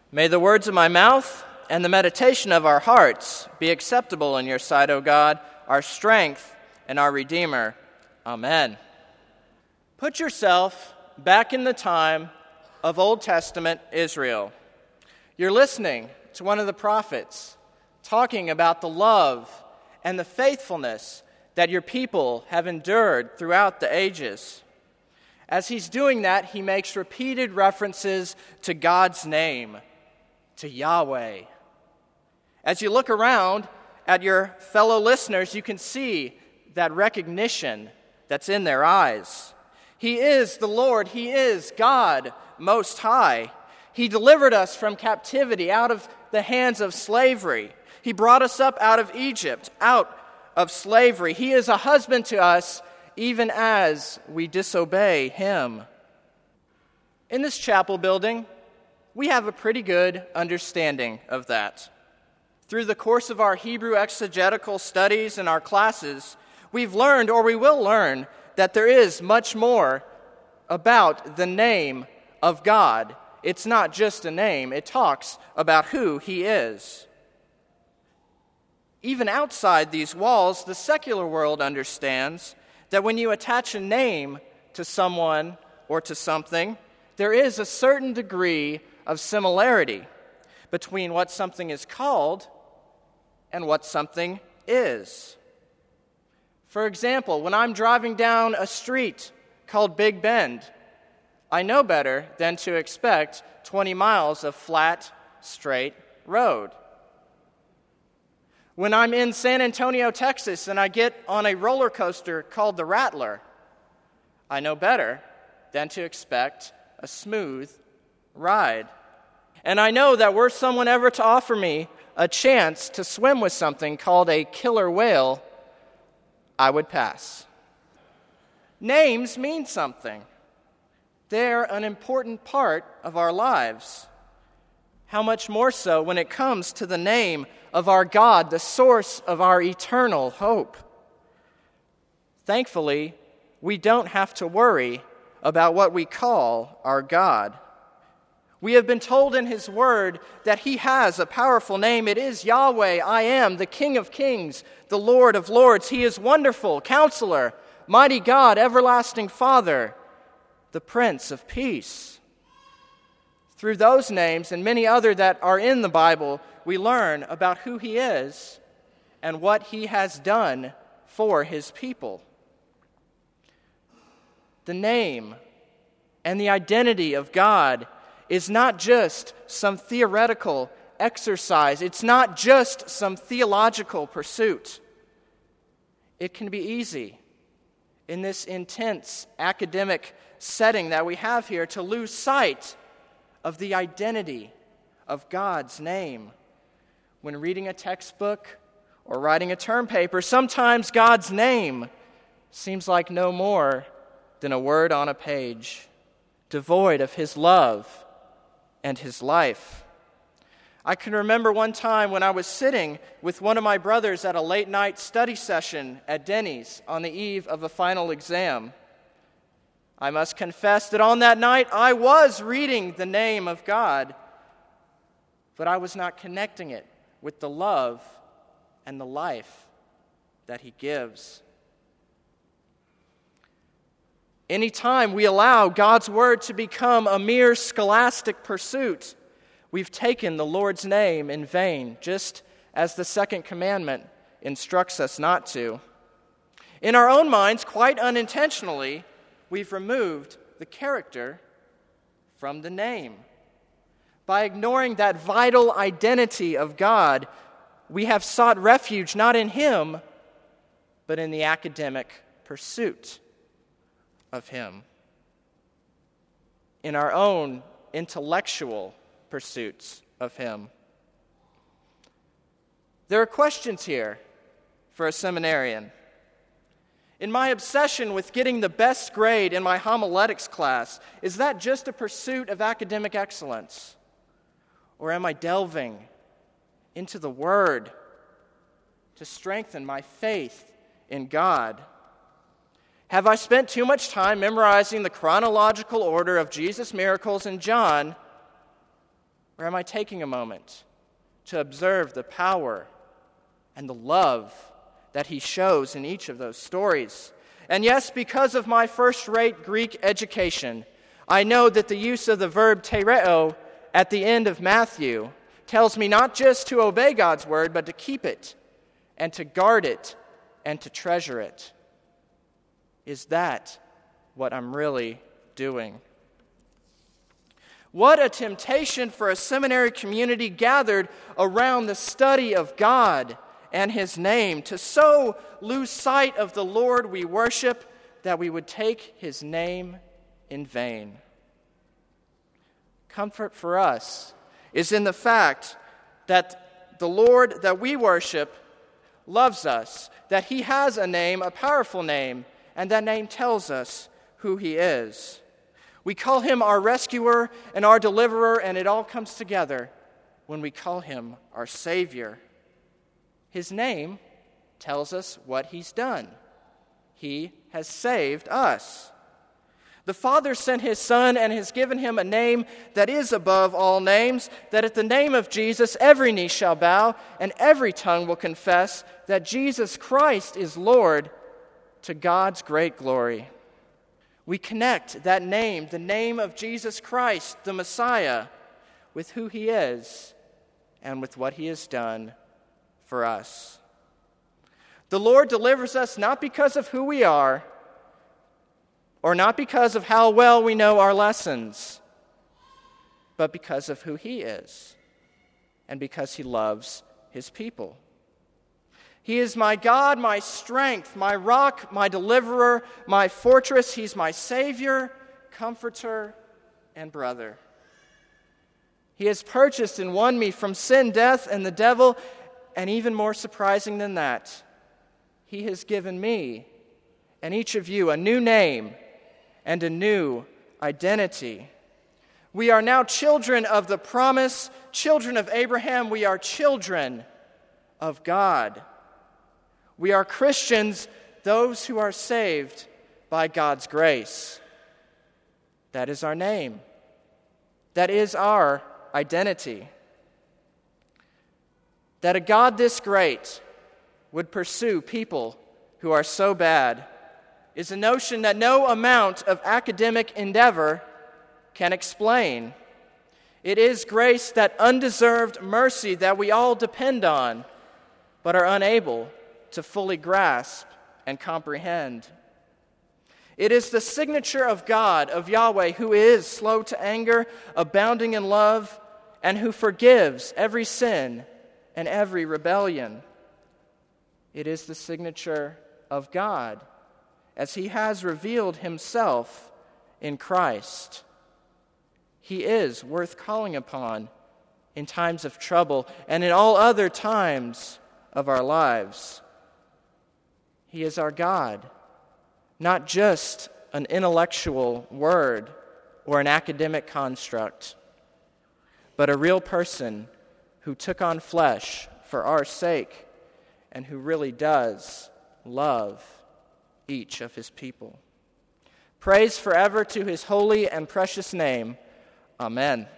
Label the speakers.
Speaker 1: May the words of my mouth and the meditation of our hearts be acceptable in your sight, O God, our strength and our Redeemer. Amen. Put yourself back in the time of Old Testament Israel. You're listening to one of the prophets talking about the love and the faithfulness that your people have endured throughout the ages. As he's doing that, he makes repeated references to God's name, to Yahweh. As you look around at your fellow listeners, you can see that recognition that's in their eyes. He is the Lord. He is God Most High. He delivered us from captivity, out of the hands of slavery. He brought us up out of Egypt, out of slavery. He is a husband to us, even as we disobey him. In this chapel building, we have a pretty good understanding of that. Through the course of our Hebrew exegetical studies and our classes, we've learned, or we will learn, that there is much more about the name of God. It's not just a name, it talks about who he is. Even outside these walls, the secular world understands that when you attach a name to someone or to something, there is a certain degree of similarity between what something is called and what something is. For example, when I'm driving down a street called Big Bend, I know better than to expect 20 miles of flat, straight road. When I'm in San Antonio, Texas, and I get on a roller coaster called the Rattler, I know better than to expect a smooth ride. And I know that were someone ever to offer me a chance to swim with something called a killer whale, I would pass. Names mean something. They're an important part of our lives. How much more so when it comes to the name of our God, the source of our eternal hope. Thankfully, we don't have to worry about what we call our God. We have been told in his word that he has a powerful name. It is Yahweh, I am, the King of kings, the Lord of lords. He is wonderful, Counselor, mighty God, everlasting Father, the Prince of Peace. Through those names and many other that are in the Bible, we learn about who he is and what he has done for his people. The name and the identity of God is not just some theoretical exercise. It's not just some theological pursuit. It can be easy in this intense academic setting that we have here to lose sight of the identity of God's name. When reading a textbook or writing a term paper, sometimes God's name seems like no more than a word on a page, devoid of his love and his life. I can remember one time when I was sitting with one of my brothers at a late-night study session at Denny's on the eve of a final exam. I must confess that on that night I was reading the name of God, but I was not connecting it with the love and the life that he gives. Anytime we allow God's word to become a mere scholastic pursuit, we've taken the Lord's name in vain, just as the second commandment instructs us not to. In our own minds, quite unintentionally, we've removed the character from the name. By ignoring that vital identity of God, we have sought refuge not in him, but in the academic pursuit of him, in our own intellectual pursuits of him. There are questions here for a seminarian. In my obsession with getting the best grade in my homiletics class, is that just a pursuit of academic excellence? Or am I delving into the Word to strengthen my faith in God? Have I spent too much time memorizing the chronological order of Jesus' miracles in John Or am I taking a moment to observe the power and the love that he shows in each of those stories? And yes, because of my first-rate Greek education, I know that the use of the verb tereo at the end of Matthew tells me not just to obey God's word, but to keep it and to guard it and to treasure it. Is that what I'm really doing? What a temptation for a seminary community gathered around the study of God and his name to so lose sight of the Lord we worship that we would take his name in vain. Comfort for us is in the fact that the Lord that we worship loves us, that he has a name, a powerful name, and that name tells us who he is. We call him our rescuer and our deliverer, and it all comes together when we call him our Savior. His name tells us what he's done. He has saved us. The Father sent his Son and has given him a name that is above all names, that at the name of Jesus every knee shall bow and every tongue will confess that Jesus Christ is Lord, to God's great glory. We connect that name, the name of Jesus Christ, the Messiah, with who he is and with what he has done for us. The Lord delivers us not because of who we are, or not because of how well we know our lessons, but because of who he is and because he loves his people. He is my God, my strength, my rock, my deliverer, my fortress. He's my Savior, comforter, and brother. He has purchased and won me from sin, death, and the devil, and even more surprising than that, he has given me and each of you a new name and a new identity. We are now children of the promise, children of Abraham. We are children of God. We are Christians, those who are saved by God's grace. That is our name. That is our identity. That a God this great would pursue people who are so bad is a notion that no amount of academic endeavor can explain. It is grace, that undeserved mercy that we all depend on, but are unable to fully grasp and comprehend. It is the signature of God, of Yahweh, who is slow to anger, abounding in love, and who forgives every sin and every rebellion. It is the signature of God, as he has revealed himself in Christ. He is worth calling upon in times of trouble and in all other times of our lives. He is our God, not just an intellectual word or an academic construct, but a real person who took on flesh for our sake and who really does love each of his people. Praise forever to his holy and precious name. Amen.